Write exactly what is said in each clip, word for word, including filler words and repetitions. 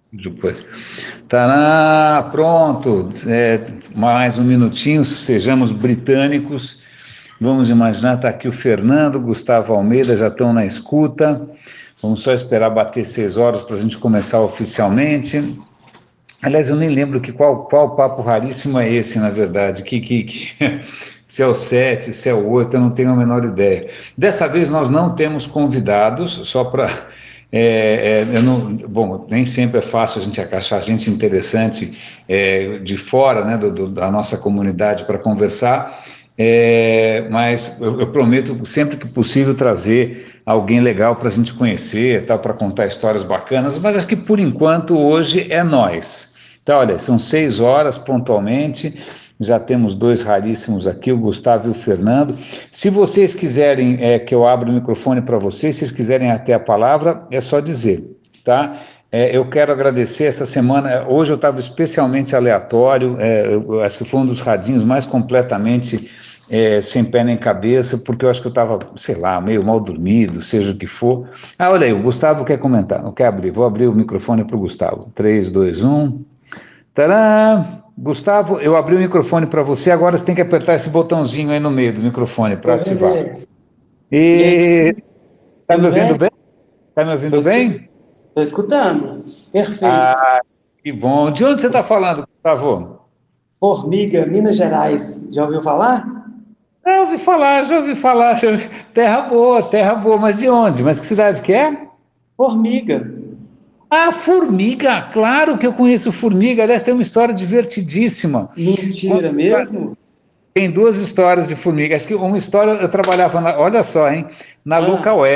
Depois. Tará, pronto. É, mais um minutinho, sejamos britânicos. Vamos imaginar, está aqui o Fernando, Gustavo Almeida, já estão na escuta. Vamos só esperar bater seis horas para a gente começar oficialmente. Aliás, eu nem lembro que qual, qual papo raríssimo é esse, na verdade. Que, que, que... Se é o sete, se é o oito, eu não tenho a menor ideia. Dessa vez nós não temos convidados, só para. É, é, eu não, bom, nem sempre é fácil a gente achar gente interessante é, de fora, né, do, do, da nossa comunidade para conversar, é, mas eu, eu prometo sempre que possível trazer alguém legal para a gente conhecer, tal, para contar histórias bacanas, mas acho que por enquanto hoje é nós. Então, olha, são seis horas pontualmente. Já temos dois raríssimos aqui, o Gustavo e o Fernando. Se vocês quiserem é, que eu abra o microfone para vocês, se vocês quiserem até a palavra, é só dizer, tá? É, eu quero agradecer essa semana. Hoje eu estava especialmente aleatório, é, eu acho que foi um dos radinhos mais completamente é, sem pé nem cabeça, porque eu acho que eu estava, sei lá, meio mal dormido, seja o que for. Ah, olha aí, o Gustavo quer comentar, não quer abrir? Vou abrir o microfone para o Gustavo. Três, dois, um. Tadã! Gustavo, eu abri o microfone para você, agora você tem que apertar esse botãozinho aí no meio do microfone para Oi, ativar. Renê. E aí, E tá me tudo ouvindo bem? bem? Tá me Tô ouvindo escu- bem? tô escutando. Perfeito. Ah, que bom. De onde você está falando, Gustavo? Formiga, Minas Gerais. Já ouviu falar? Já ouvi falar, já ouvi falar. já ouvi- Terra boa, terra boa, mas de onde? Mas que cidade que é? Formiga. Ah, Formiga, claro que eu conheço Formiga. Aliás, tem uma história divertidíssima. Mentira mesmo? Tem duas histórias de Formiga. Acho que uma história eu trabalhava, na, olha só, hein, na Ah, Local.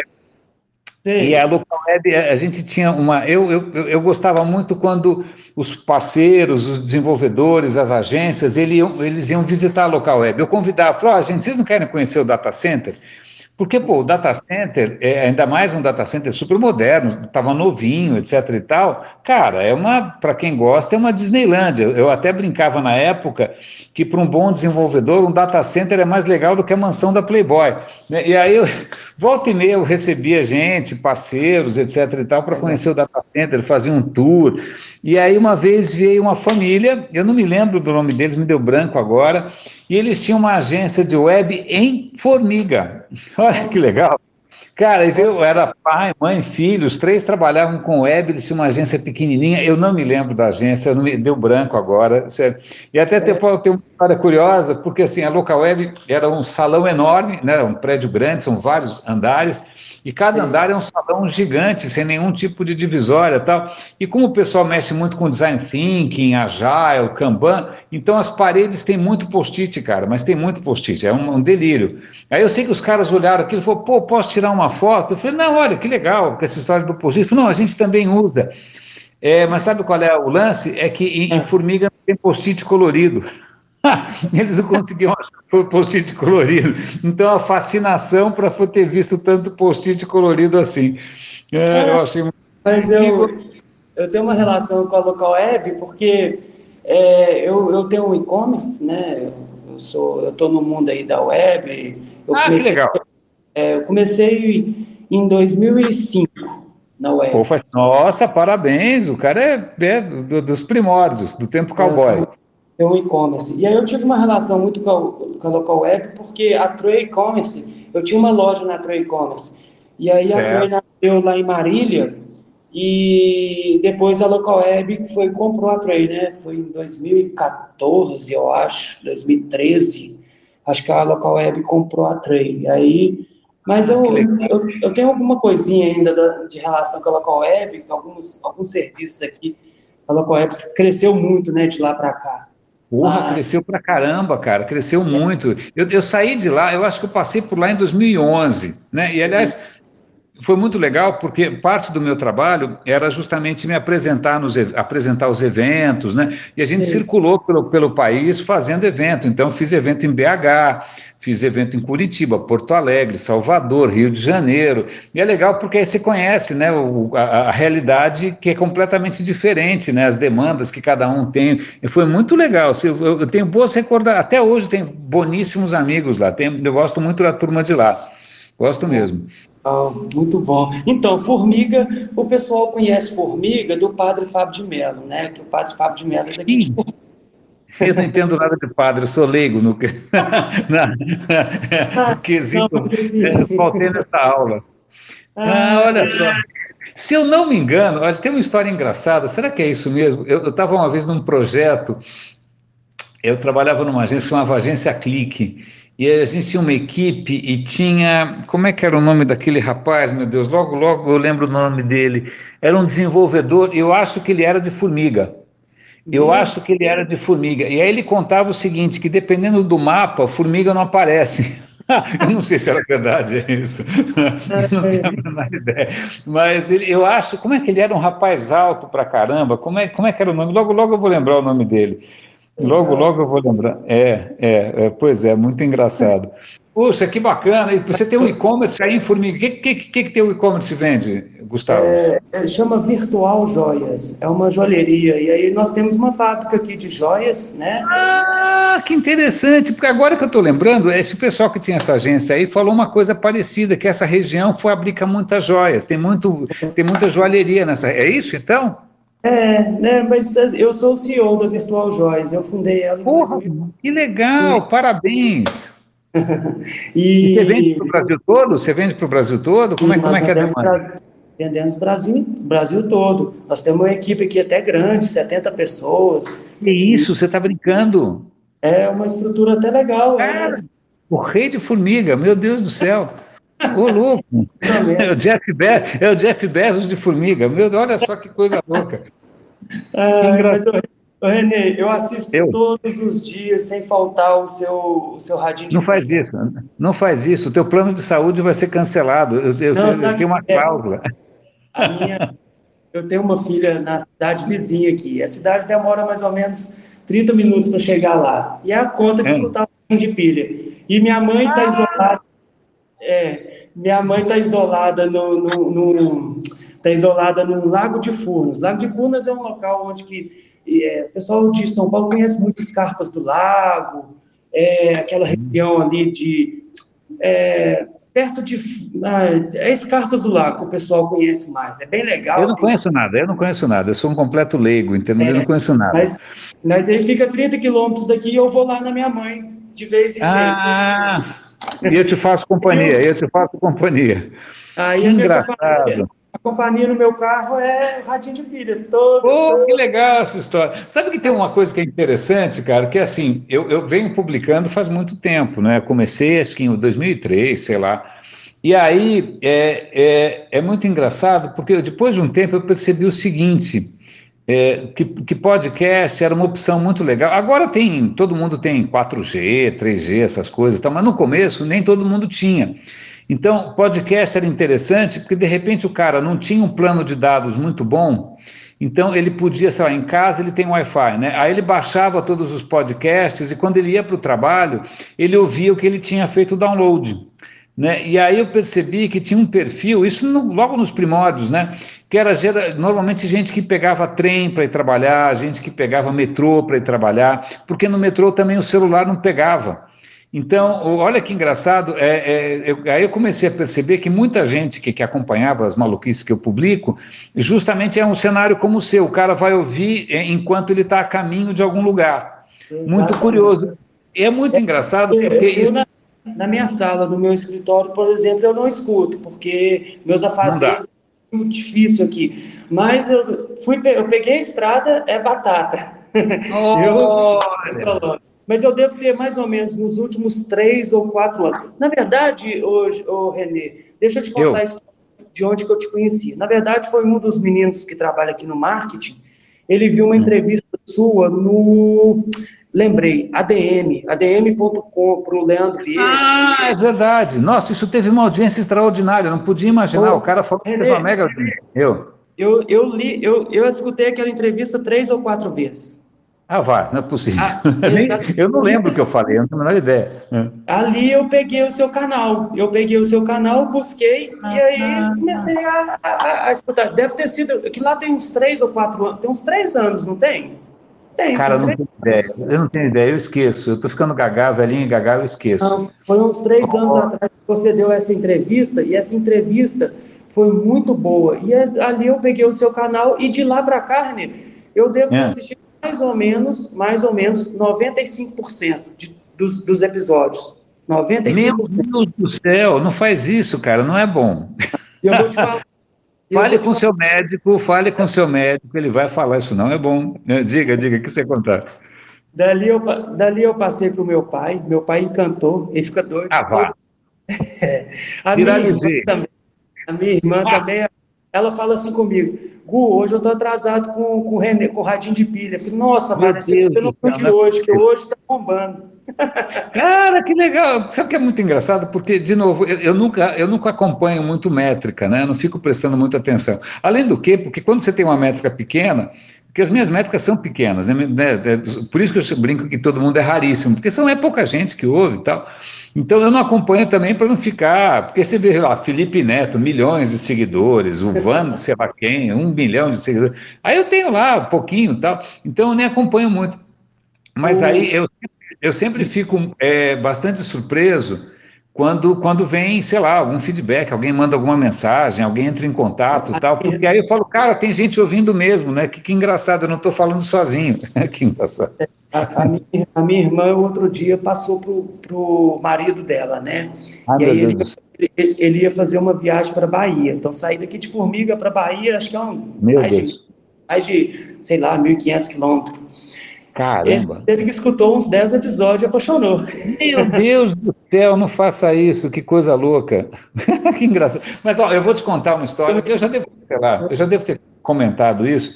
E a sei. Local Web, a gente tinha uma. Eu, eu, eu eu gostava muito quando os parceiros, os desenvolvedores, as agências, eles iam, eles iam visitar a Local Web. Eu convidava, falava, oh, gente, vocês não querem conhecer o data center? Porque, pô, o data center, é, ainda mais um data center super moderno, estava novinho, etc e tal, cara, é uma, para quem gosta, é uma Disneylândia. Eu até brincava na época que para um bom desenvolvedor, um data center é mais legal do que a mansão da Playboy, né? E aí, eu, volta e meia, eu recebia gente, parceiros, etc e tal, para Legal. conhecer o data center, fazia um tour. E aí, uma vez veio uma família, eu não me lembro do nome deles, me deu branco agora, e eles tinham uma agência de web em Formiga. Olha que Ó, legal. Cara, e ó, veio, era pai, mãe, filho, os três trabalhavam com web, eles tinham uma agência pequenininha, eu não me lembro da agência, não me deu branco agora, sério. E até tem, é, tem uma história curiosa, porque assim, a Local Web era um salão enorme, né, um prédio grande, são vários andares, e cada sei. andar é um salão gigante, sem nenhum tipo de divisória e tal. E como o pessoal mexe muito com design thinking, agile, Kanban, então as paredes têm muito post-it, cara, mas tem muito post-it, é um, um delírio. Aí eu sei que os caras olharam aquilo e falaram, pô, posso tirar uma foto? Eu falei, não, olha, que legal, com essa história do post-it. Eu falei, não, a gente também usa. É, mas sabe qual é o lance? É que em, em Ah, Formiga não tem post-it colorido. Eles não conseguiam achar post-it colorido. Então a fascinação para ter visto tanto post-it colorido assim. É, eu achei muito. mas E, eu, eu tenho uma relação com a Local Web porque é, eu, eu tenho um e-commerce, né? Eu sou, eu estou no mundo aí da web. Eu ah, que comecei, legal. é, eu comecei em dois mil e cinco na Pô, web. faz- nossa, parabéns, o cara é, é do- dos primórdios, do tempo É, cowboy. tem um e-commerce. E aí eu tive uma relação muito com a, com a Local Web, porque a Tray E-commerce, eu tinha uma loja na Tray E-commerce. E aí a Tray Certo. nasceu lá em Marília, e depois a Local Web foi comprou a Tray, né? Foi em dois mil e quatorze, eu acho, dois mil e treze. Acho que a Local Web comprou a Tray. E aí, mas Ah, que eu, legal. eu, eu tenho alguma coisinha ainda da- de relação com a Local Web, com alguns, alguns serviços aqui. A Local Web cresceu muito, né, de lá para cá. Porra, Mas cresceu pra caramba, cara, cresceu muito. Eu, eu saí de lá, eu acho que eu passei por lá em dois mil e onze, né? E, aliás, foi muito legal porque parte do meu trabalho era justamente me apresentar, nos, ev- apresentar os eventos, né? E a gente sei, circulou pelo, pelo país fazendo evento. Então, fiz evento em B H, fiz evento em Curitiba, Porto Alegre, Salvador, Rio de Janeiro. E é legal porque aí você conhece, né, o- a, a realidade que é completamente diferente, né? As demandas que cada um tem. E foi muito legal. Assim, Eu, eu tenho boas recordações. Até hoje tenho boníssimos amigos lá. Tenho, eu gosto muito da turma de lá. Gosto ah, mesmo. Ah, muito bom. Então, formiga, o pessoal conhece formiga do Padre Fábio de Mello, né? Que o Padre Fábio de Mello é daqui de Sim, eu não entendo nada de padre, eu sou leigo no, que- na- Ah, no não, quesito, mas é, assim. faltei nessa aula. Ah, Ah, olha só. Se eu não me engano, olha, tem uma história engraçada, será que é isso mesmo? Eu estava uma vez num projeto, eu trabalhava numa agência, chamava Agência Clique, e a gente tinha uma equipe e tinha, como é que era o nome daquele rapaz, meu Deus, logo, logo eu lembro o nome dele, era um desenvolvedor, eu acho que ele era de Formiga. Eu mesmo? acho que ele era de Formiga. E aí ele contava o seguinte, que dependendo do mapa, Formiga não aparece. Eu não sei se era verdade é isso. Eu não tenho a menor ideia. Mas ele, eu acho, como é que ele era um rapaz alto pra caramba? Como é, como é que era o nome? Logo, logo eu vou lembrar o nome dele. Logo, Legal. logo eu vou lembrar. É, é, é, pois é, muito engraçado. Poxa, que bacana. E você tem um e-commerce aí em Formiga. O que, que, que, que teu e-commerce vende, Gustavo? É, chama Virtual Joias, é uma joalheria. E aí nós temos uma fábrica aqui de joias, né? Ah, que interessante, porque agora que eu estou lembrando, esse pessoal que tinha essa agência aí falou uma coisa parecida, que essa região fabrica muitas joias, tem muito, tem muita joalheria nessa. É isso então? É, né? Mas eu sou o C E O da Virtual Joias, eu fundei ela em Porra, dois mil. que legal, parabéns. E você vende E para o Brasil todo? Você vende para o Brasil todo? Como e é, como nós é que é a vendemos demanda? Brasil, vendemos Brasil, Brasil todo. Nós temos uma equipe aqui até grande, setenta pessoas, Que e isso, você está brincando? é uma estrutura até legal, é, Cara, o rei de formiga, meu Deus do céu. Ô, louco. mais ou É o menos. Jeff Be é o Jeff Bezos de formiga. Meu, Deus, olha só que coisa louca. Que Ai, engraçado. mas, ô, ô, Renê, eu assisto Eu. todos os dias, sem faltar o seu, o seu radinho de Não faz pilha. isso, não faz isso. O teu plano de saúde vai ser cancelado. Eu, eu- Não, eu sabe, tenho uma é, cláusula. a minha, eu tenho uma filha na cidade vizinha aqui. A cidade demora mais ou menos trinta minutos para chegar lá. E é a conta de É. escutar o radinho de pilha. E minha mãe está isolada, é, minha mãe está isolada no, no, no- tá isolada num Lago de Furnas. Lago de Furnas é um local onde que, é, o pessoal de São Paulo conhece muito Escarpas do Lago, é, aquela região ali de é, perto de ah, é Escarpas do Lago que o pessoal conhece mais. É bem Eu legal, não tem, conheço nada, eu não conheço nada. Eu sou um completo leigo, entendeu? Eu não conheço nada. mas, mas ele fica trinta quilômetros daqui e eu vou lá na minha mãe de vez em sempre. Ah, eu te faço companhia, Eu, eu te faço companhia. aí Que a minha companhia, engraçado. a companhia no meu carro é o radinho de pilha, toda Pô, que semana. legal essa história. Sabe que tem uma coisa que é interessante, cara, que é assim, eu, eu venho publicando faz muito tempo, né? Comecei acho que em dois mil e três, sei lá. E aí é, é, é muito engraçado, porque depois de um tempo eu percebi o seguinte, é, que, que podcast era uma opção muito legal. Agora tem, todo mundo tem quatro G, três G, essas coisas, e tal, mas no começo nem todo mundo tinha. Então, podcast era interessante porque de repente o cara não tinha um plano de dados muito bom, então ele podia, sei lá, em casa ele tem Wi-Fi, né? Aí ele baixava todos os podcasts e quando ele ia para o trabalho, ele ouvia o que ele tinha feito o download, né? E aí eu percebi que tinha um perfil, isso no, logo nos primórdios, né? Que era gera, normalmente gente que pegava trem para ir trabalhar, gente que pegava metrô para ir trabalhar, porque no metrô também o celular não pegava. Então, olha que engraçado, é, é, eu, aí eu comecei a perceber que muita gente que, que acompanhava as maluquices que eu publico, justamente é um cenário como o seu, o cara vai ouvir é, enquanto ele está a caminho de algum lugar. Muito Exatamente. curioso. E é muito engraçado Eu, porque eu isso na, na minha sala, no meu escritório, por exemplo, eu não escuto, porque meus não dá. afazeres é muito difícil aqui. Mas eu fui, pe- eu peguei a estrada, é batata. Eu, Olha, mas eu devo ter mais ou menos nos últimos três ou quatro anos. Na verdade, ô, ô, Renê, deixa eu te contar a eu. história de onde que eu te conheci. Na verdade, foi um dos meninos que trabalha aqui no marketing. Ele viu uma Hum. entrevista sua no, lembrei, A D M, A D M ponto com, para o Leandro Vieira. Ah, é verdade. Nossa, isso teve uma audiência extraordinária. Eu não podia imaginar. O Ô, cara falou que fez uma Renê, mega audiência. Eu. eu, eu li, eu, eu escutei aquela entrevista três ou quatro vezes. Ah, vai, não é possível. Ah, Nem- exa- eu não e lembro o que eu falei, eu não tenho a menor ideia. ali eu peguei o seu canal. Eu peguei o seu canal, busquei e aí comecei a, a, a escutar. Deve ter sido. Que lá tem uns três ou quatro anos. Tem uns três anos, não tem? Tem, Cara, tem eu não três tenho ideia. anos. Eu não tenho ideia, eu esqueço. Eu tô ficando gagá, velhinho e gagá, eu esqueço. Não, foi uns três anos atrás que você deu essa entrevista, e essa entrevista foi muito boa. E é- ali eu peguei o seu canal, e de lá para cá, René, eu devo ter É. assistido mais ou menos, mais ou menos, noventa e cinco por cento de, dos, dos episódios. Meu noventa e cinco por cento. Deus do céu, não faz isso, cara, não é bom. E eu vou te falar, e eu Fale vou te com falar, seu médico, fale com seu médico, ele vai falar isso não é bom. É, Diga, diga, o que você contar? dali eu, pa- dali eu passei para o meu pai, meu pai encantou, ele fica doido Ah, vá, todo. A minha irmã viralizei. também. A minha irmã também, ela fala assim comigo, Gu, hoje eu tô atrasado com, com, o René, com o radinho de pilha. Eu falei, nossa, Meu Maria, você Deus não do viu céu, de não é hoje, que possível. hoje tá bombando. Cara, que legal. Sabe o que é muito engraçado? Porque, de novo, eu, eu nunca, eu nunca acompanho muito métrica, né? Eu não fico prestando muita atenção. Além do que, porque quando você tem uma métrica pequena, porque as minhas métricas são pequenas, né? Né, por isso que eu brinco que todo mundo é raríssimo, porque são é pouca gente que ouve e tal. Então eu não acompanho também para não ficar, porque você vê lá, Felipe Neto, milhões de seguidores, o Van, sei lá quem, um milhão de seguidores. Aí eu tenho lá um pouquinho e tal, então eu nem acompanho muito. Mas O, aí eu, eu sempre fico é, bastante surpreso quando, quando vem, sei lá, algum feedback, alguém manda alguma mensagem, alguém entra em contato e tal, porque aí eu falo, cara, tem gente ouvindo mesmo, né? Que, que engraçado, eu não estou falando sozinho. Que engraçado. a, a minha, a minha irmã, outro dia, passou pro, pro marido dela, né? Ai, E meu aí Deus ele, do céu. ele, ele ia fazer uma viagem para Bahia. Então, sair daqui de Formiga para Bahia, acho que é um, Meu mais de, Deus. mais de, sei lá, mil e quinhentos quilômetros. Ele, Caramba. ele que escutou uns dez episódios e apaixonou. Meu Deus do céu, não faça isso, que coisa louca. Que engraçado. Mas ó, eu vou te contar uma história que eu já devo, sei lá, eu já devo ter comentado isso.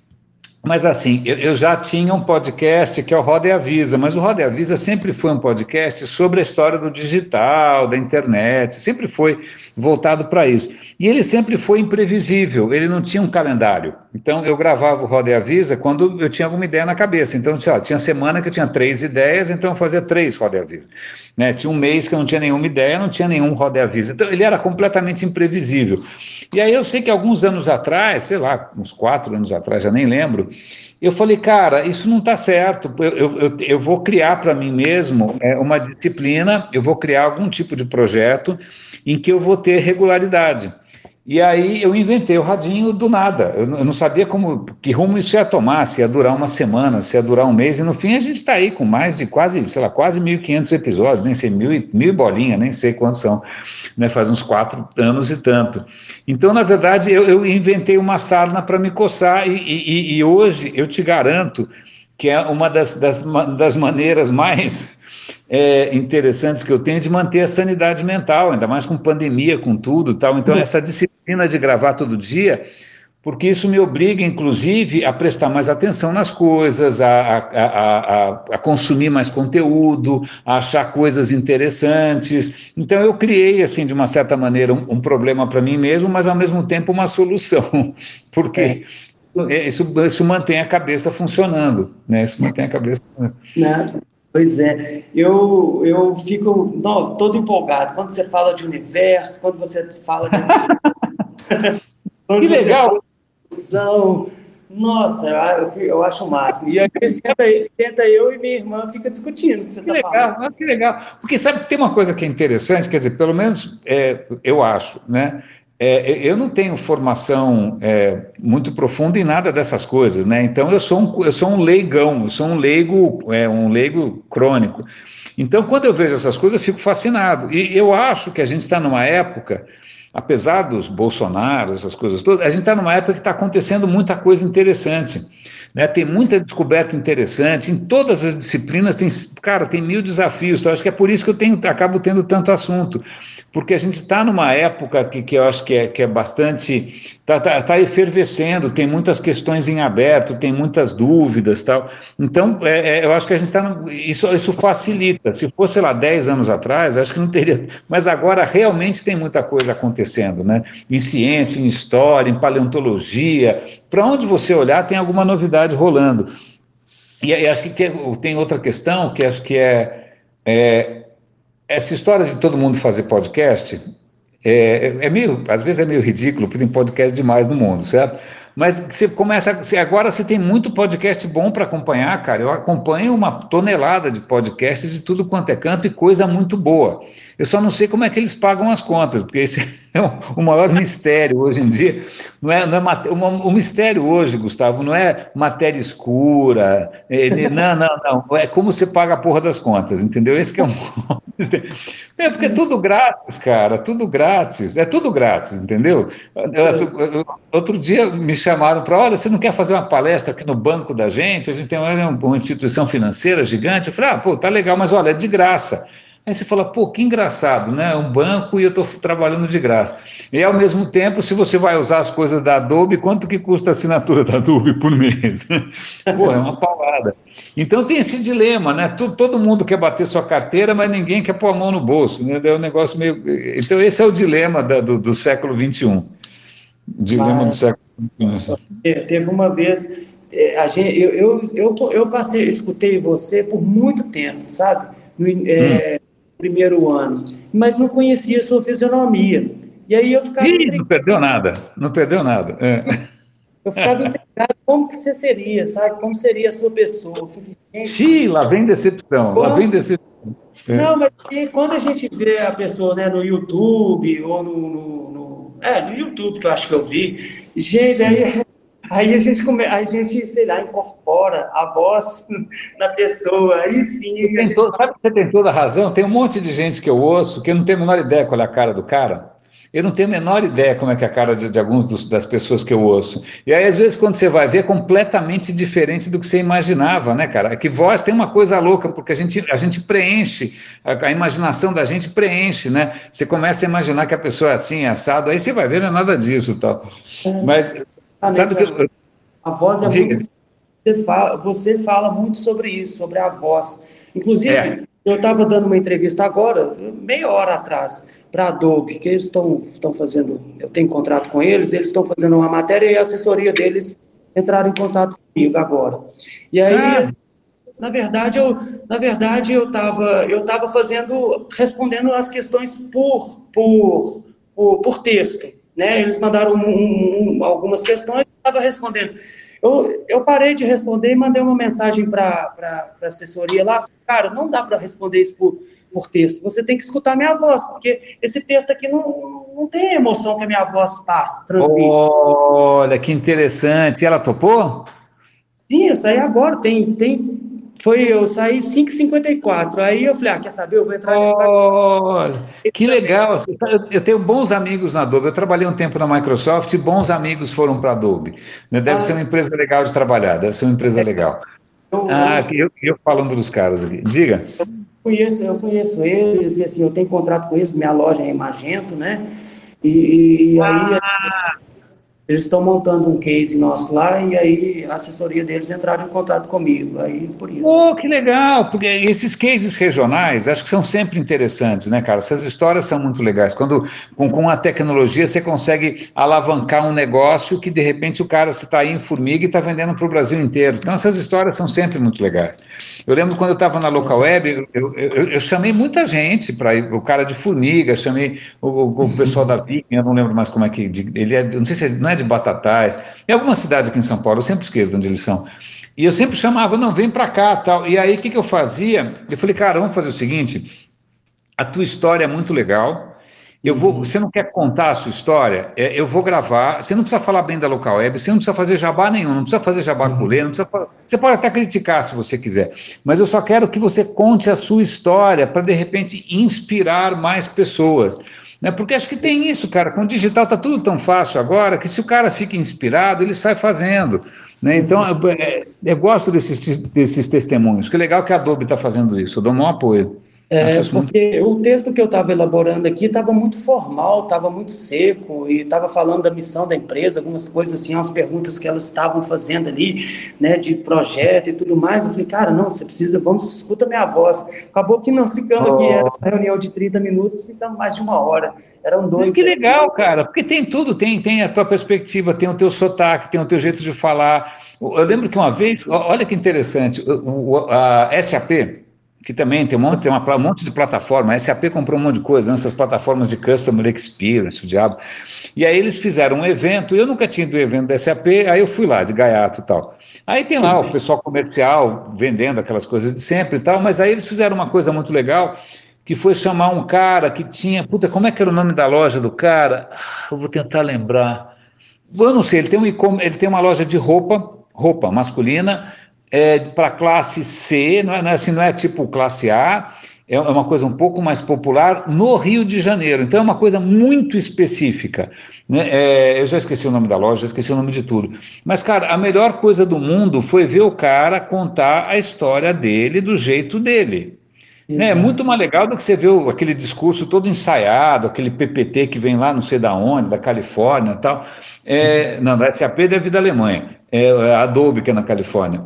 Mas assim, eu, eu já tinha um podcast que é o Roda e Avisa, mas o Roda e Avisa sempre foi um podcast sobre a história do digital, da internet, sempre foi voltado para isso. E ele sempre foi imprevisível, ele não tinha um calendário. Então eu gravava o Roda e Avisa quando eu tinha alguma ideia na cabeça. Então, sei lá, tinha semana que eu tinha três ideias, então eu fazia três Roda e Avisa. Né? Tinha um mês que eu não tinha nenhuma ideia, não tinha nenhum Roda e Avisa. Então ele era completamente imprevisível. E aí eu sei que alguns anos atrás, sei lá, uns quatro anos atrás, já nem lembro, eu falei, cara, isso não está certo. Eu, eu, eu, eu vou criar para mim mesmo é, uma disciplina, eu vou criar algum tipo de projeto em que eu vou ter regularidade. E aí eu inventei o radinho do nada. Eu, não- eu não sabia como, que rumo isso ia tomar, se ia durar uma semana, se ia durar um mês. E no fim a gente está aí com mais de quase, sei lá, quase mil e quinhentos episódios, nem sei, mil, e- mil e bolinha, nem sei quantos são, né? Faz uns quatro anos e tanto. Então, na verdade, eu, eu inventei uma sarna para me coçar e, e- e hoje eu te garanto que é uma das, das, ma- das maneiras mais é, interessantes que eu tenho de manter a sanidade mental, ainda mais com pandemia, com tudo e tal. Então, essa disciplina de gravar todo dia, porque isso me obriga, inclusive, a prestar mais atenção nas coisas, a, a, a, a, a consumir mais conteúdo, a achar coisas interessantes. Então, eu criei, assim, de uma certa maneira, um, um problema para mim mesmo, mas, ao mesmo tempo, uma solução, É, porque isso, isso mantém a cabeça funcionando, né? Isso mantém a cabeça funcionando. né? Pois é, eu, eu fico não, todo empolgado quando você fala de universo, quando você fala de evolução, Que quando você legal! fala de evolução. Nossa, eu, eu eu acho o máximo. E aí senta, senta eu e minha irmã fica discutindo o que você Que está falando. legal, ah, que legal. Porque sabe que tem uma coisa que é interessante, quer dizer, pelo menos é, eu acho, né? É, eu não tenho formação é, muito profunda em nada dessas coisas, né? Então eu sou um, eu sou um leigão, eu sou um leigo, é, um leigo crônico. Então, quando eu vejo essas coisas, eu fico fascinado. E eu acho que a gente está numa época, apesar dos Bolsonaro, essas coisas todas, a gente está numa época que está acontecendo muita coisa interessante. Né? Tem muita descoberta interessante, em todas as disciplinas tem, cara, tem mil desafios, então acho que é por isso que eu tenho, acabo tendo tanto assunto, porque a gente está numa época que, que eu acho que é, que é bastante, está tá, tá efervescendo, tem muitas questões em aberto, tem muitas dúvidas, tal, então é, é, eu acho que a gente está, isso, isso facilita, se fosse, sei lá, dez anos atrás, acho que não teria, mas agora realmente tem muita coisa acontecendo, né, em ciência, em história, em paleontologia, para onde você olhar tem alguma novidade rolando. E, e acho que tem, tem outra questão que acho que é, é essa história de todo mundo fazer podcast. É, é meio, às vezes é meio ridículo, porque tem podcast demais no mundo, certo? Mas você começa, você, agora você tem muito podcast bom para acompanhar, cara. Eu acompanho uma tonelada de podcasts de tudo quanto é canto e coisa muito boa. Eu só não sei como é que eles pagam as contas, porque esse é o, o maior mistério hoje em dia. Não é, não é mate- o, o mistério hoje, Gustavo, não é matéria escura, é, não, não, não. É como você paga a porra das contas, entendeu? Esse que é um. É porque é tudo grátis, cara, tudo grátis, é tudo grátis, entendeu? Eu- eu- eu- outro dia me chamaram para, olha, você não quer fazer uma palestra aqui no banco da gente? A gente tem uma, uma instituição financeira gigante. Eu falei, ah, pô, tá legal, mas olha, é de graça. Aí você fala, pô, que engraçado, né? É um banco e eu estou trabalhando de graça. E ao mesmo tempo, se você vai usar as coisas da Adobe, quanto que custa a assinatura da Adobe por mês? Pô, é uma paulada. Então tem esse dilema, né? Tu- Todo mundo quer bater sua carteira, mas ninguém quer pôr a mão no bolso, né? É um negócio meio. Então esse é o dilema da- do, do século vinte e um. Dilema do Mas século vinte e um. é, teve uma vez, é, a gente, eu, eu, eu, eu passei, escutei você por muito tempo, sabe? No in- Hum. é, primeiro ano, mas não conhecia a sua fisionomia. E aí eu ficava Ih, não intrigado, perdeu nada, não perdeu nada. É. eu ficava intrigado como que você seria, sabe? Como seria a sua pessoa. Eu falei, gente, Ih, lá vem decepção, lá vem quando... decepção. É. Não, mas e quando a gente vê a pessoa, né, no YouTube ou no, no, no- é, no YouTube que eu acho que eu vi, gente, aí, aí a gente come, a gente, sei lá, incorpora a voz na pessoa, aí Você sim a tem gente to- Sabe que você tem toda a razão? Tem um monte de gente que eu ouço que eu não tenho a menor ideia qual é a cara do cara. Eu não tenho a menor ideia como é que é a cara de, de alguns dos- das pessoas que eu ouço. E aí, às vezes, quando você vai ver, é completamente diferente do que você imaginava, né, cara? É que voz tem uma coisa louca, porque a gente, a gente preenche, a, a imaginação da gente preenche, né? Você começa a imaginar que a pessoa é assim, é assado, aí você vai ver, não é nada disso, tal. Mas, sabe realmente, o eu que acho que eu. a voz é muito. Diga. Você fala, você fala muito sobre isso, sobre a voz. É. Inclusive, eu estava dando uma entrevista agora, meia hora atrás, para a Adobe, que eles estão estão fazendo, eu tenho contrato com eles, eles estão fazendo uma matéria e a assessoria deles entraram em contato comigo agora. E Ah, aí, na verdade, eu, na verdade, eu estava eu tava fazendo, respondendo as questões por, por, por, por texto, né? Eles mandaram um- um- um- algumas questões, eu estava respondendo. Eu, eu parei de responder e mandei uma mensagem para a assessoria lá. Cara, não dá para responder isso por, por texto. Você tem que escutar minha voz, porque esse texto aqui não, não tem a emoção que a minha voz passa, transmite. olha, que interessante. Ela topou? Sim, eu saí agora, tem, tem, foi, eu saí cinco e cinquenta e quatro. Aí eu falei, ah, quer saber, eu vou entrar nesse pacote Olha, que também. legal. Eu, eu tenho bons amigos na Adobe. Eu trabalhei um tempo na Microsoft e bons amigos foram para a Adobe. Né? Deve ser Ah, uma empresa legal de trabalhar, deve ser uma empresa legal. eu, Ah, eu que eu, eu falando dos caras aqui. Diga. conheço, eu conheço eles, e assim, eu tenho contrato com eles, minha loja é em Magento, né? E, e aí eles estão montando um case nosso lá, e aí a assessoria deles entraram em contato comigo, aí por isso. Oh, que legal, porque esses cases regionais acho que são sempre interessantes, né, cara? Essas histórias são muito legais. Quando com, com a tecnologia você consegue alavancar um negócio que de repente o cara está aí em formiga e está vendendo para o Brasil inteiro. Então essas histórias são sempre muito legais. Eu lembro quando eu estava na Local Web, eu, eu, eu chamei muita gente para ir, o cara de formiga, chamei o, o, o pessoal da Viking, eu não lembro mais como é que, de- ele é, não sei se é, não é de Batatais, é alguma cidade aqui em São Paulo, eu sempre esqueço de onde eles são. E eu sempre chamava, não, vem para cá, tal. E aí, o que, que eu fazia? Eu falei, cara, vamos fazer o seguinte, a tua história é muito legal, eu vou, Uhum. você não quer contar a sua história? É, eu vou gravar, você não precisa falar bem da Local Web, você não precisa fazer jabá nenhum, não precisa fazer jabá com lei, não precisa, fa- você pode até criticar se você quiser, mas eu só quero que você conte a sua história para, de repente, inspirar mais pessoas. Né? Porque acho que tem isso, cara, com o digital está tudo tão fácil agora, que se o cara fica inspirado, ele sai fazendo. Né? Então, eu, é, eu gosto desses, desses testemunhos. Que legal que a Adobe está fazendo isso. Eu dou um apoio. Acho É, isso muito. porque o texto que eu estava elaborando aqui estava muito formal, estava muito seco, e estava falando da missão da empresa, algumas coisas assim, umas perguntas que elas estavam fazendo ali, né, de projeto e tudo mais. Eu falei, cara, não, você precisa, vamos, escuta minha voz. Acabou que nós ficamos aqui, era Oh, uma reunião de trinta minutos, ficamos mais de uma hora. Eram dois que aqui. legal, cara, porque tem tudo, tem, tem a tua perspectiva, tem o teu sotaque, tem o teu jeito de falar. Eu lembro que uma vez, ó, olha que interessante, o- o- a S A P, que também tem um monte, tem uma, um monte de plataforma. A S A P comprou um monte de coisa, né? Essas plataformas de Customer Experience, o diabo. E aí eles fizeram um evento, eu nunca tinha ido ao evento da S A P, aí eu fui lá, de gaiato e tal. Aí tem lá o pessoal comercial vendendo aquelas coisas de sempre e tal, mas aí eles fizeram uma coisa muito legal, que foi chamar um cara que tinha... Puta, como é que era o nome da loja do cara? Ah, eu vou tentar lembrar. Eu não sei, ele tem, um, ele tem uma loja de roupa, roupa masculina, é, para classe C, não é, não é, assim, não é tipo classe A, é uma coisa um pouco mais popular no Rio de Janeiro. Então é uma coisa muito específica. Né? É, eu já esqueci o nome da loja, já esqueci o nome de tudo. Mas, cara, a melhor coisa do mundo foi ver o cara contar a história dele do jeito dele. Né? É muito Exato. mais legal do que você ver o- aquele discurso todo ensaiado, aquele P P T que vem lá não sei da onde, da Califórnia e tal. É, não, da S A P deve vir da Alemanha. É a Adobe que é na Califórnia.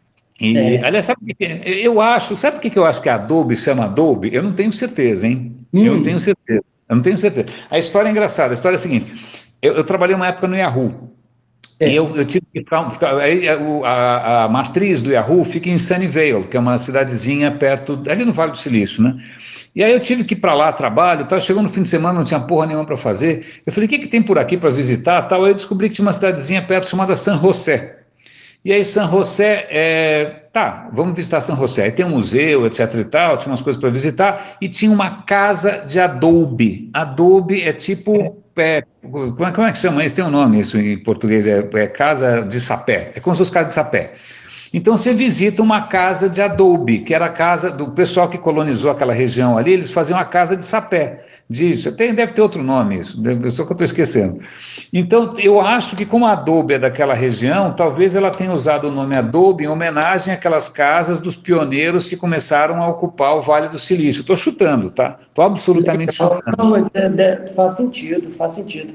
E, É. aliás, sabe o que que é? Eu acho, sabe por que que eu acho que a Adobe chama Adobe? Eu não tenho certeza, hein? Eu não tenho Hum, certeza. Eu não tenho certeza. A história é engraçada. A história é a seguinte: eu, eu trabalhei uma época no Yahoo. E eu, certo. eu tive que ficar. ficar- aí, a, o- a- a matriz do Yahoo fica em Sunnyvale, que é uma cidadezinha perto, ali no Vale do Silício, né? E aí eu tive que ir para lá, trabalho, tal. Chegou no fim de semana, não tinha porra nenhuma para fazer. Eu falei, o que, que tem por aqui para visitar, tal? Aí eu descobri que tinha uma cidadezinha perto chamada San José. E aí, San José, é, tá, vamos visitar San José. Aí tem um museu, etc e tal, tinha umas coisas para visitar, e tinha uma casa de adobe. Adobe é tipo, é, como, é, como é que chama isso? Tem um nome isso em português, é, é casa de sapé, é como se fosse casa de sapé. Então você visita uma casa de adobe, que era a casa do pessoal que colonizou aquela região ali, eles faziam a casa de sapé. De, você tem, deve ter outro nome isso, deve- só que eu estou esquecendo. Então, eu acho que como a Adobe é daquela região, talvez ela tenha usado o nome Adobe em homenagem àquelas casas dos pioneiros que começaram a ocupar o Vale do Silício. Estou chutando, tá? Estou absolutamente Legal. chutando. Não, mas é, de- faz sentido, faz sentido.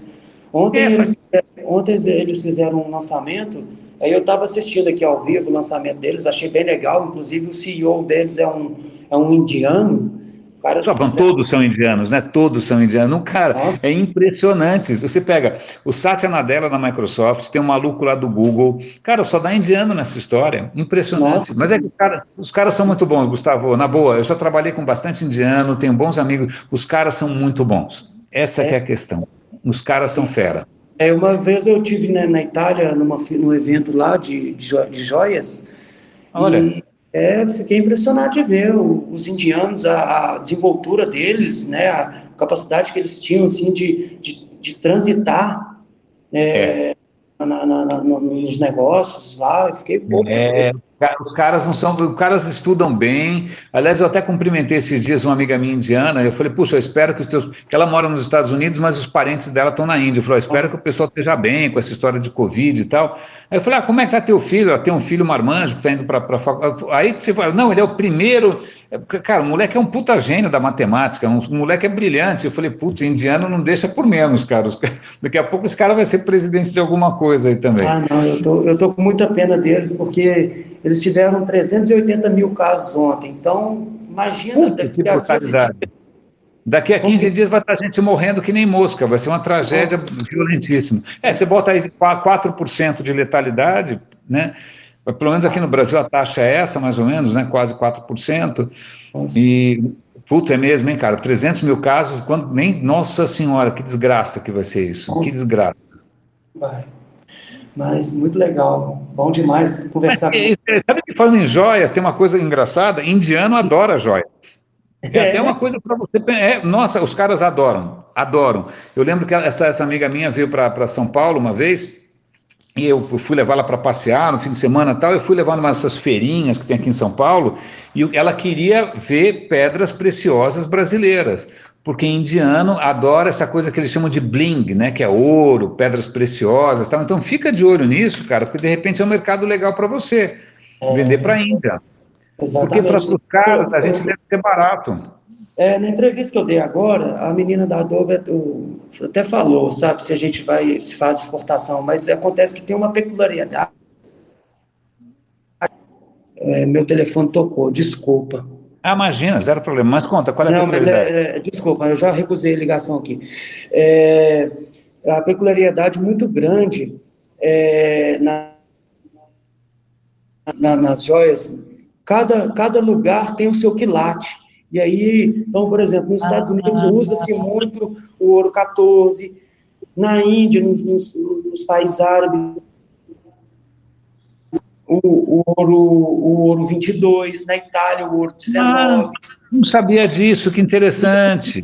É, Ontem faz... eles, ontem eles fizeram um lançamento, aí eu estava assistindo aqui ao vivo o lançamento deles, achei bem legal, inclusive o C E O deles é um, é um indiano, o cara Só, se bom, tiver... todos são indianos, né? Todos são indianos. Um cara, Nossa, é impressionante. Você pega o Satya Nadella na Microsoft, tem um maluco lá do Google. Cara, só dá indiano nessa história. Impressionante. nossa, Mas é que cara, os caras são muito bons, Gustavo. Na boa, eu já trabalhei com bastante indiano, tenho bons amigos. Os caras são muito bons. Essa que é. é a questão. Os caras são fera. É, uma vez eu tive né, na Itália, numa, fi- num evento lá de, de, jo- de joias, Olha, e é, fiquei impressionado de ver o- os indianos, a, a desenvoltura deles, né, a capacidade que eles tinham assim, de, de, de transitar é. na, na- na- nos negócios lá. Eu fiquei bobo de ver. É, ca- os caras não são, os caras estudam bem. Aliás, eu até cumprimentei esses dias uma amiga minha indiana. Eu falei, puxa, eu espero que os teus. Que ela mora nos Estados Unidos, mas os parentes dela estão na Índia. Eu falei, eu espero que o pessoal esteja bem com essa história de Covid e tal. Aí eu falei, ah, como é que tá teu filho? Ela tem um filho marmanjo que está indo para a faculdade. Aí você fala, não, ele é o primeiro. Cara, o moleque é um puta gênio da matemática, um, o moleque é brilhante. Eu falei, putz, indiano não deixa por menos, cara. Os ca- Daqui a pouco esse cara vai ser presidente de alguma coisa aí também. Ah, não, eu tô, eu tô com muita pena deles, porque eles tiveram trezentos e oitenta mil casos ontem. Então, imagina Puta, daqui que a quinze dias. brutalidade. Daqui a Como quinze que... dias vai estar gente morrendo que nem mosca, vai ser uma tragédia Nossa, violentíssima. É, você bota aí quatro por cento de letalidade, né? Pelo menos aqui no Brasil a taxa é essa, mais ou menos, né? Quase quatro por cento. nossa, E, puta, é mesmo, hein, cara? trezentos mil casos, quando, nem, nossa senhora, que desgraça que vai ser isso, que nossa, desgraça. vai. Mas muito legal, bom demais Mas, conversar com é, é, sabe que falando em joias, tem uma coisa engraçada, indiano adora joia. É até você. uma coisa para você. É, nossa, os caras adoram, adoram. Eu lembro que essa, essa amiga minha veio para São Paulo uma vez e eu fui levá-la para passear no fim de semana e tal. Eu fui levar numa dessas feirinhas que tem aqui em São Paulo e ela queria ver pedras preciosas brasileiras. Porque indiano adora essa coisa que eles chamam de bling, né? Que é ouro, pedras preciosas, tal. Então fica de olho nisso, cara, porque de repente é um mercado legal para você vender para a Índia. Porque para Exatamente. os caras Eu- a gente eu- deve ser barato. é, na entrevista que eu dei agora, a menina da Adobe o- até falou, sabe, se a gente vai, se faz exportação, mas acontece que tem uma peculiaridade. É, meu telefone tocou, desculpa. Ah, imagina, zero problema. Mas conta, qual é a Não, mas peculiaridade? é, é, desculpa, eu já recusei a ligação aqui. É, a peculiaridade muito grande é, na, na- nas joias cada, cada lugar tem o seu quilate. E aí, então, por exemplo, nos Estados Unidos usa-se muito o ouro quatorze, na Índia, nos, nos, nos países árabes, o, o, ouro, o ouro vinte e dois, na Itália o ouro dezenove. Ah, não sabia disso, que interessante.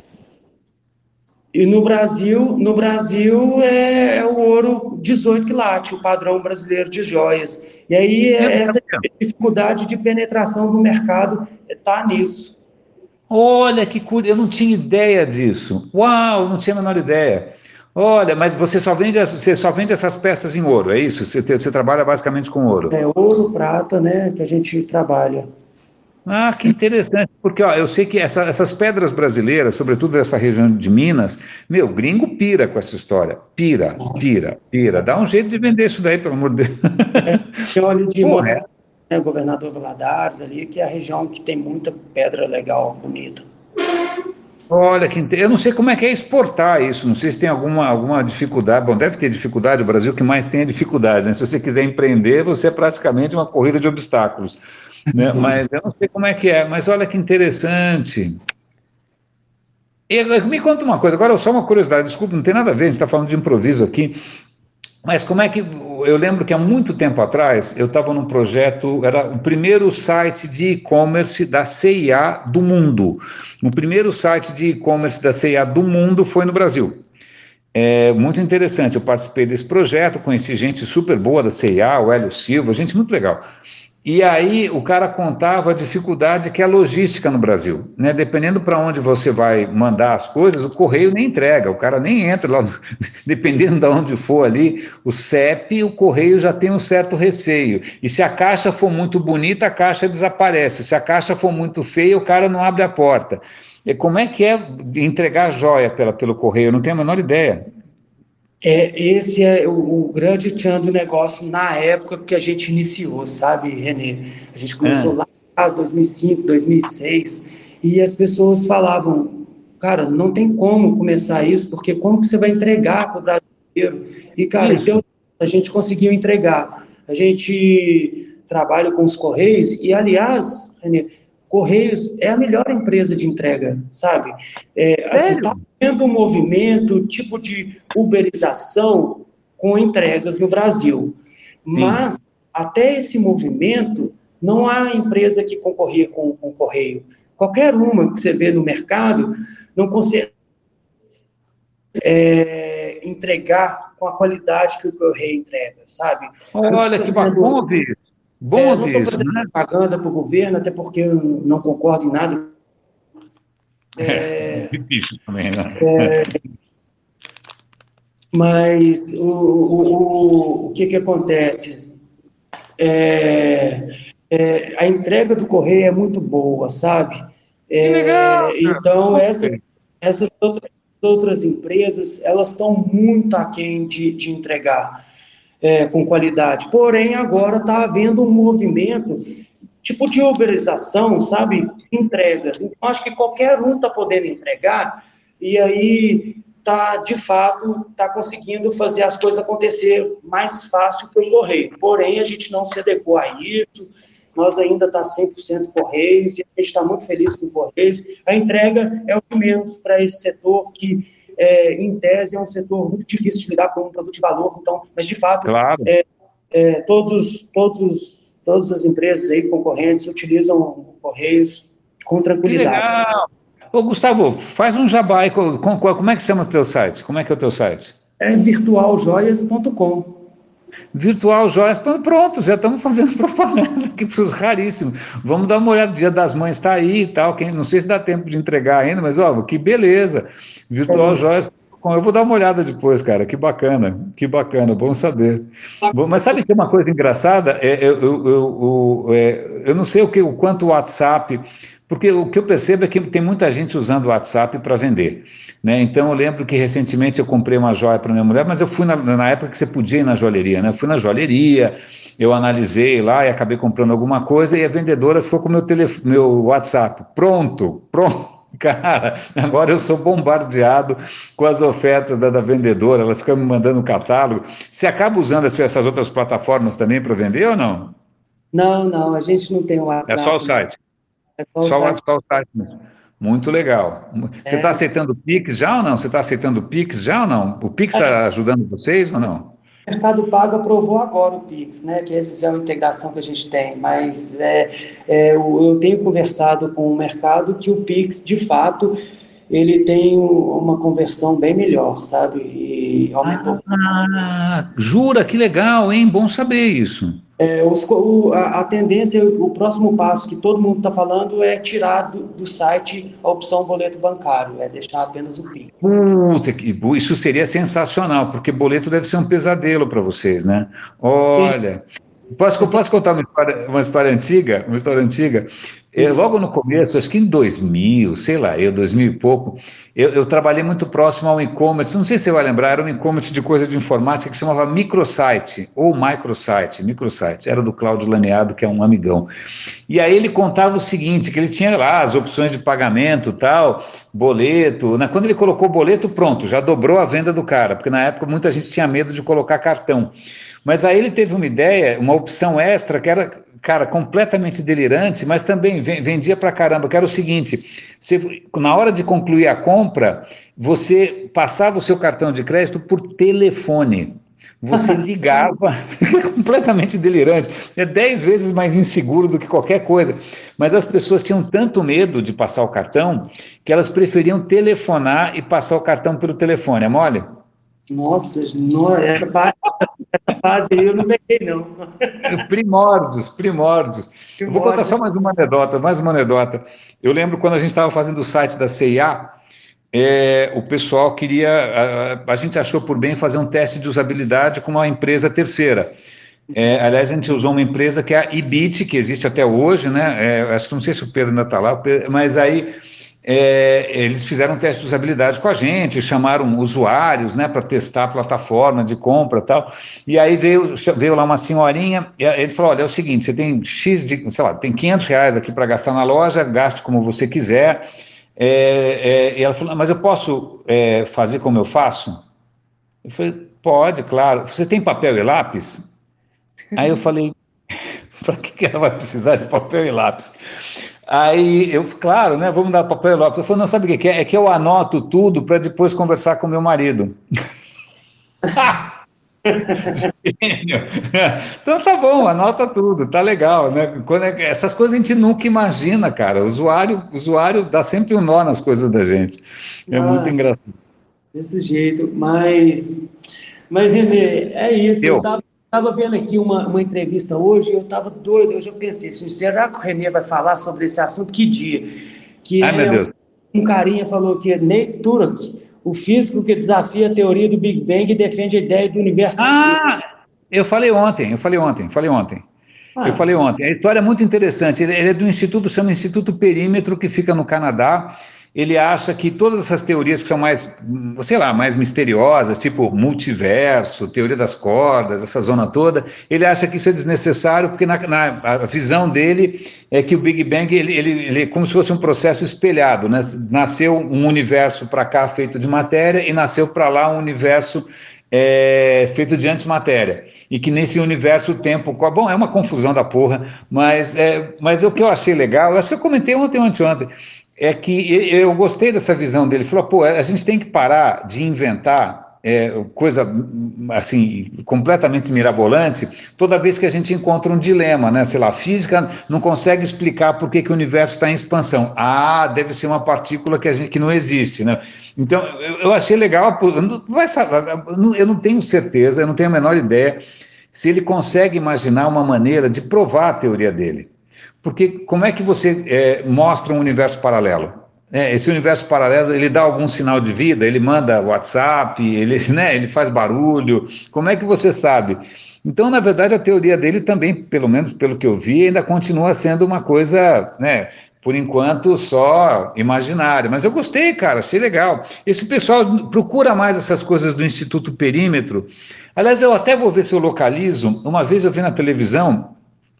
E no Brasil, no Brasil é, é o ouro dezoito quilates, o padrão brasileiro de joias. E aí é, essa dificuldade de penetração do mercado está nisso. Olha que curioso, eu não tinha ideia disso. Uau, não tinha a menor ideia. Olha, mas você só vende, você só vende essas peças em ouro, é isso? Você, você trabalha basicamente com ouro. É ouro, prata, né, que a gente trabalha. Ah, que interessante, porque ó, eu sei que essa- essas pedras brasileiras, sobretudo dessa região de Minas, meu, gringo pira com essa história. Pira, pira, pira. Dá um jeito de vender isso daí, pelo amor de Deus. Tem óleo de Pô, Montes, é. né, Governador Valadares ali, que é a região que tem muita pedra legal, bonita. Olha, que inte- eu não sei como é que é exportar isso, não sei se tem alguma, alguma dificuldade. Bom, deve ter dificuldade, o Brasil que mais tem é dificuldade, né? Se você quiser empreender, você é praticamente uma corrida de obstáculos, né? Mas eu não sei como é que é, mas olha que interessante. E agora, me conta uma coisa, agora só uma curiosidade, desculpa, não tem nada a ver, a gente está falando de improviso aqui, mas como é que. Eu lembro que há muito tempo atrás eu estava num projeto, era o primeiro site de e-commerce da C e A do mundo. O primeiro site de e-commerce da C e A do mundo foi no Brasil. É muito interessante, eu participei desse projeto, conheci gente super boa da C e A, o Hélio Silva, gente muito legal. E aí o cara contava a dificuldade que é a logística no Brasil, né? Dependendo para onde você vai mandar as coisas, o correio nem entrega, o cara nem entra lá, dependendo de onde for ali, o C E P, o correio já tem um certo receio. E se a caixa for muito bonita, a caixa desaparece. Se a caixa for muito feia, o cara não abre a porta. E como é que é entregar joia pela, pelo correio? Eu não tenho a menor ideia. É, esse é o, o grande tchan do negócio na época que a gente iniciou, sabe, Renê? A gente começou Ah, lá em dois mil e cinco, dois mil e seis, e as pessoas falavam, cara, não tem como começar isso, porque como que você vai entregar para o brasileiro? E, cara, e isso. Deus, a gente conseguiu entregar. A gente trabalha com os Correios, e, aliás, Renê, Correios é a melhor empresa de entrega, sabe? É, assim, Sério? está tendo um movimento, tipo de uberização com entregas no Brasil. Sim. Mas, até esse movimento, não há empresa que concorria com, com o Correio. Qualquer uma que você vê no mercado não consegue é, entregar com a qualidade que o Correio entrega, sabe? Não Olha, estou que ba- bom fazendo, ouvir isso. Bom é, não ouvir estou isso, fazendo né? propaganda para o governo, até porque eu não concordo em nada. É, difícil também, né? Mas o, o, o, o que, que acontece? É, é, a entrega do correio é muito boa, sabe? Que legal, É, cara. então, essa, Super. essas outras, outras empresas, elas estão muito aquém de, de entregar é, com qualidade. Porém, agora está havendo um movimento tipo de uberização, sabe? De entregas. Então, acho que qualquer um está podendo entregar e aí está, de fato, está conseguindo fazer as coisas acontecer mais fácil que o correio. Porém, a gente não se adequou a isso, nós ainda está cem por cento Correios e a gente está muito feliz com Correios. A entrega é o que menos para esse setor que, é, em tese, é um setor muito difícil de lidar com um produto de valor, então, mas, de fato, Claro. é, é, todos, todos, todas as empresas aí concorrentes utilizam Correios com Que tranquilidade. legal. Ô, Gustavo, faz um jabá aí. Com, com- como é que chama o teu site? Como é que é o teu site? É virtual joias ponto com. Virtual Joias. Pronto, já estamos fazendo propaganda aqui para os raríssimos. Vamos dar uma olhada. O Dia das Mães está aí e tal. Quem, não sei se dá tempo de entregar ainda, mas ó, que beleza. Virtual Joias ponto com. Eu vou dar uma olhada depois, cara. Que bacana, que bacana, bom saber. Bom, mas sabe que é uma coisa engraçada? É, eu, eu, eu, eu, é, eu não sei o, que, o quanto o WhatsApp, porque o que eu percebo é que tem muita gente usando o WhatsApp para vender. Né? Então eu lembro que recentemente eu comprei uma joia para minha mulher, mas eu fui na, na época que você podia ir na joalheria, né? Eu fui na joalheria, eu analisei lá e acabei comprando alguma coisa e a vendedora ficou com o meu, telef- meu WhatsApp. Pronto, pronto. Cara, agora eu sou bombardeado com as ofertas da, da vendedora, ela fica me mandando um catálogo. Você acaba usando essa- essas outras plataformas também para vender ou não? Não, não, a gente não tem É só o WhatsApp, não. site. É só o Só o, site. só o site mesmo. Muito legal. Você está É, aceitando o Pix já ou não? Você está aceitando o Pix já ou não? O Pix está ajudando vocês ou não? o Mercado Pago aprovou agora o Pix, né? Que eles é uma integração que a gente tem, mas é, é, eu eu tenho conversado com o mercado que o Pix, de fato, ele tem um- uma conversão bem melhor, sabe? E aumentou. Ah, jura? Que legal, hein? Bom saber isso. É, os co- o- a, a tendência, o próximo passo que todo mundo está falando é tirar do, do site a opção boleto bancário, é deixar apenas o Pix. Puta, que, isso seria sensacional, porque boleto deve ser um pesadelo para vocês, né? Olha, posso, posso contar uma história, uma história antiga? Uma história antiga? Eu, Sim. logo no começo, acho que em dois mil, sei lá, eu, dois mil e pouco, eu, eu trabalhei muito próximo ao e-commerce, não sei se você vai lembrar, era um e-commerce de coisa de informática que se chamava Microsite, ou Microsite, Microsite, era do Cláudio Laneado, que é um amigão. E aí ele contava o seguinte, que ele tinha lá as opções de pagamento, tal, boleto, né? Quando ele colocou boleto, pronto, já dobrou a venda do cara, porque na época muita gente tinha medo de colocar cartão. Mas aí ele teve uma ideia, uma opção extra que era, cara, completamente delirante, mas também vendia pra caramba, que era o seguinte, você, na hora de concluir a compra, você passava o seu cartão de crédito por telefone. Você ligava, é completamente delirante, é dez vezes mais inseguro do que qualquer coisa. Mas as pessoas tinham tanto medo de passar o cartão que elas preferiam telefonar e passar o cartão pelo telefone. É mole? Nossa, no- essa fase, essa fase aí eu não peguei, não. Primórdios, primórdios. Eu vou contar Primórdio. só mais uma anedota, mais uma anedota. Eu lembro quando a gente estava fazendo o site da C e A, é, o pessoal queria, a, a gente achou por bem fazer um teste de usabilidade com uma empresa terceira. É, aliás, a gente usou uma empresa que é a Ibit, que existe até hoje, né? É, acho que não sei se o Pedro ainda está lá, mas aí é, eles fizeram um teste de usabilidade com a gente, chamaram usuários, né, para testar a plataforma de compra e tal. E aí veio, veio lá uma senhorinha, e ele falou: olha, é o seguinte, você tem X de, sei lá, tem quinhentos reais aqui para gastar na loja, gaste como você quiser. É, é, e ela falou: mas eu posso é, fazer como eu faço? Eu falei: pode, claro. Você tem papel e lápis? Aí eu falei: para que que ela vai precisar de papel e lápis? Aí eu, claro, né? Vamos dar papel e lápis. Eu falei: não, sabe o que que é? É que eu anoto tudo para depois conversar com meu marido. Gênio. Então tá bom, anota tudo, tá legal, né? Quando é- essas coisas a gente nunca imagina, cara. O usuário, o usuário dá sempre um nó nas coisas da gente. É muito Ah, engraçado. desse jeito, mas, mas Renê, é isso. Eu Eu, tava, tava vendo aqui uma, uma entrevista hoje, e eu tava doido. Hoje eu pensei, assim, será que o Renê vai falar sobre esse assunto? Que dia? Que ai meu é um, Deus. um carinha falou que é Nate Turok, o físico que desafia a teoria do Big Bang e defende a ideia do universo infinito. Ah, eu falei ontem, eu falei ontem, falei ontem. Eu Ah, falei ontem. A história é muito interessante. Ele, ele é do Instituto, chama Instituto Perímetro, que fica no Canadá. Ele acha que todas essas teorias que são mais, hum, sei lá, mais misteriosas, tipo multiverso, teoria das cordas, essa zona toda, ele acha que isso é desnecessário, porque na, na a visão dele é que o Big Bang ele, ele, ele é como se fosse um processo espelhado, né? Nasceu um universo para cá feito de matéria e nasceu para lá um universo é, feito de antimatéria. E que nesse universo o tempo. Bom, é uma confusão da porra, mas, é, mas o que eu achei legal, eu acho que eu comentei ontem, ontem, ontem, é que eu gostei dessa visão dele. Ele falou: pô, a gente tem que parar de inventar é, coisa assim, completamente mirabolante, toda vez que a gente encontra um dilema, né? Sei lá, a física não consegue explicar por que, que o universo está em expansão. Ah, deve ser uma partícula que, a gente, que não existe, né? Então, eu, eu achei legal, eu não, vai saber, eu não tenho certeza, eu não tenho a menor ideia se ele consegue imaginar uma maneira de provar a teoria dele. Porque como é que você é, mostra um universo paralelo? É, esse universo paralelo, ele dá algum sinal de vida? Ele manda WhatsApp, ele, né, ele faz barulho? Como é que você sabe? Então, na verdade, a teoria dele também, pelo menos pelo que eu vi, ainda continua sendo uma coisa, né, por enquanto, só imaginária. Mas eu gostei, cara, achei legal. Esse pessoal procura mais essas coisas do Instituto Perímetro. Aliás, eu até vou ver se eu localizo. Uma vez eu vi na televisão,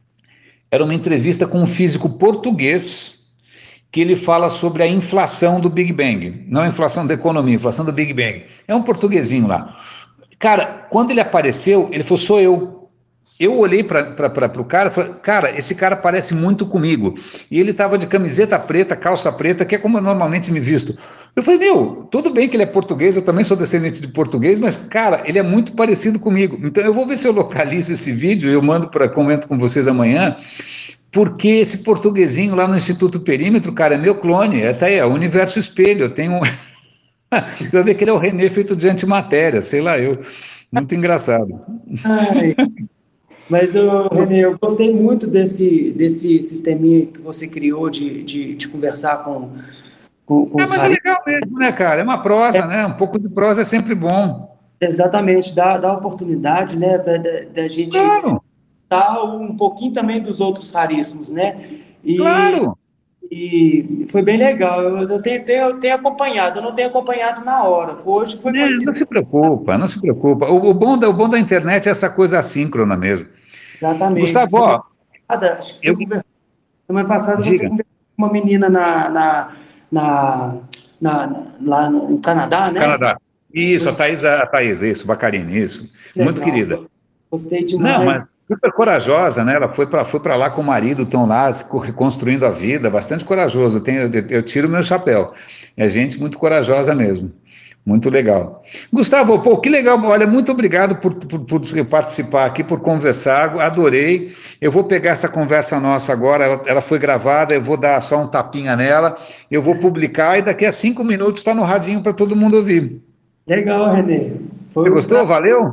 era uma entrevista com um físico português que ele fala sobre a inflação do Big Bang. Não a inflação da economia, a inflação do Big Bang. É um portuguesinho lá. Cara, quando ele apareceu, ele falou: sou eu. Eu olhei para o cara e falei, cara, esse cara parece muito comigo. E ele estava de camiseta preta, calça preta, que é como eu normalmente me visto. Eu falei, meu, tudo bem que ele é português, eu também sou descendente de português, mas, cara, ele é muito parecido comigo. Então eu vou ver se eu localizo esse vídeo, eu mando para, comento com vocês amanhã, porque esse portuguesinho lá no Instituto Perímetro, cara, é meu clone, é, tá aí, é o Universo Espelho, eu tenho... Você vai ver que ele é o René feito de antimatéria, sei lá eu. Muito engraçado. Ai, mas, ô, Renê, eu gostei muito desse, desse sisteminha que você criou de, de, de conversar com, com, com Ah, os mas é raríssimos. legal mesmo, né, cara? É uma prosa, né? Um pouco de prosa é sempre bom. Exatamente, dá, dá oportunidade, né, da, da da gente Claro, dar um pouquinho também dos outros raríssimos, né? E, claro. e foi bem legal. Eu, eu tenho, tenho, eu tenho acompanhado, eu não tenho acompanhado na hora. Hoje foi Né, não coincidência. se preocupa, não se preocupa. O, o bom da, o bom da internet é essa coisa assíncrona mesmo. Exatamente. Gustavo, Semana ó, passada, acho que você eu conversou, semana passada você diga, conversou com uma menina na, na, na, na- na- lá no Canadá, né? Canadá. Isso, a Foi Thaís, a Thaís, isso, Bacarini, isso. Muito legal, querida. gostei Não, demais. mas super corajosa, né? Ela foi para foi para lá com o marido, estão lá se co- reconstruindo a vida, bastante corajoso. Eu, tenho, eu, eu tiro meu chapéu. É gente muito corajosa mesmo. Muito legal. Gustavo, pô, que legal. Olha, muito obrigado por, por, por participar aqui, por conversar. Adorei. Eu vou pegar essa conversa nossa agora. Ela, ela foi gravada, eu vou dar só um tapinha nela. Eu vou publicar e daqui a cinco minutos está no radinho para todo mundo ouvir. Legal, Renê. Foi Você um gostou? prazer. Valeu?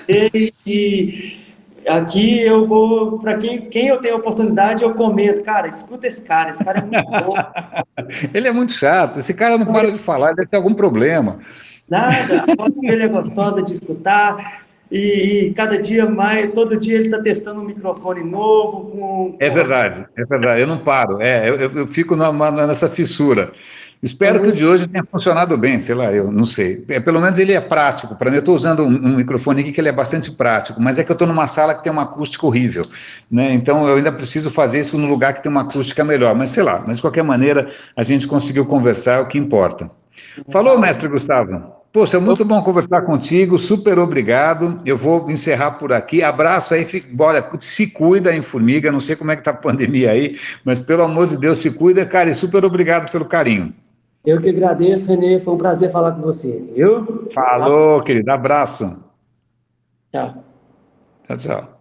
E aqui eu vou, para quem, quem eu tenho oportunidade, eu comento, cara, escuta esse cara, esse cara é muito bom. Ele é muito chato. Esse cara não para de falar, ele deve ter algum problema. Nada, a voz dele é gostosa de escutar, e, e cada dia mais, todo dia ele está testando um microfone novo, com, É com... verdade, é verdade. Eu não paro. É, eu, eu- eu fico numa- nessa fissura. É Espero que o muito de hoje tenha funcionado bem, sei lá, eu não sei. É, pelo menos ele é prático. Para mim, eu estou usando um, um microfone aqui que ele é bastante prático, mas é que eu estou numa sala que tem uma acústica horrível, né? Então eu ainda preciso fazer isso num lugar que tem uma acústica melhor. Mas sei lá, mas de qualquer maneira a gente conseguiu conversar, é o que importa. Falou, legal. mestre Gustavo. Poxa, muito bom conversar contigo, super obrigado. Eu vou encerrar por aqui. Abraço aí, fi- bora, se cuida, hein, formiga. Não sei como é que tá a pandemia aí, mas pelo amor de Deus, se cuida, cara, e super obrigado pelo carinho. Eu que agradeço, Renê, foi um prazer falar com você, viu? Falou, querido, abraço. Tchau. Tchau, tchau.